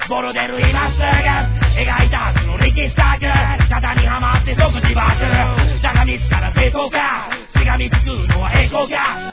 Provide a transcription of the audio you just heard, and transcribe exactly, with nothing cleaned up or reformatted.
ボロ出る今すぐ描いたその力士作型にはまって即自爆しゃがみつから正当かしがみつくのは栄光か